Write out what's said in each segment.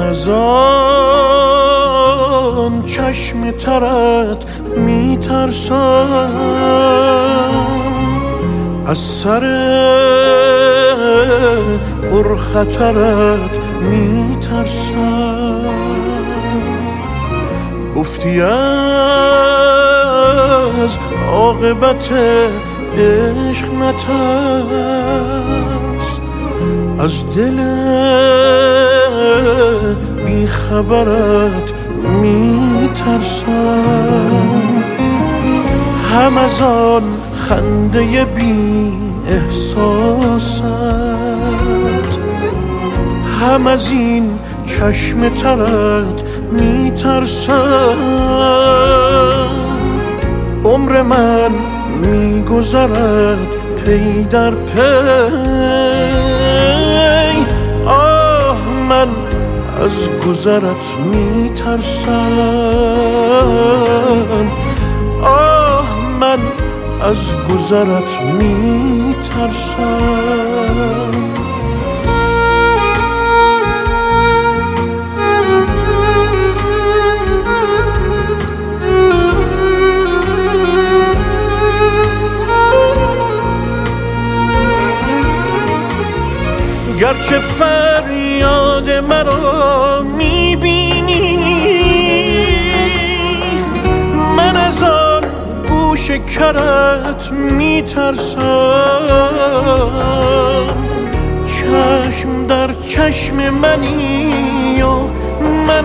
از آن چشم ترت میترسم، از سر پرخطرت میترسم. گفتی از عاقبت عشق نترس، از دل بیخبرت میترسم. هم از آن خنده بی احساست، هم از این چشم ترت میترسم. عمر من میگذرد پی در پی، آه من از گذرت میترسم، آه من از گذرت میترسم. گرچه فریاد مرا میبینی، من از آن گوش کرت میترسم. چشم در چشم منی و من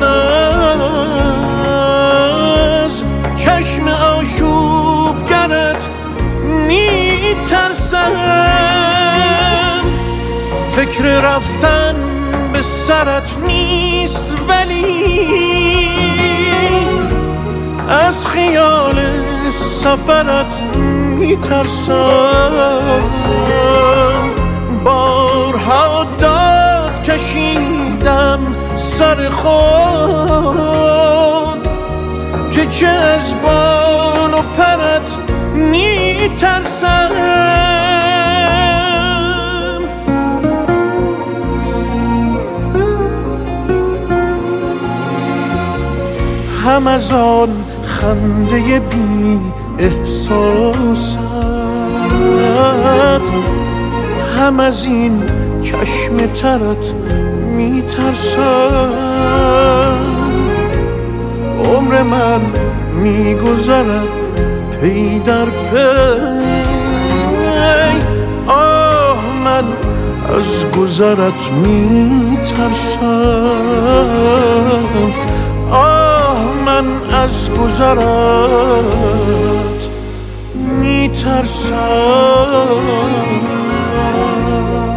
از چشم آشوبگرت میترسم. فکر رفتن به سرت نیست ولی از خیال سفرت میترسم. بارها داد کشیدم سر خود که چه از بال و پرت میترسم. هم از آن خنده بی احساست، هم از این چشم ترت میترسم. عمر من میگذرد پی در پی، آه من از گذرت میترسم، من از گذرت میترسم.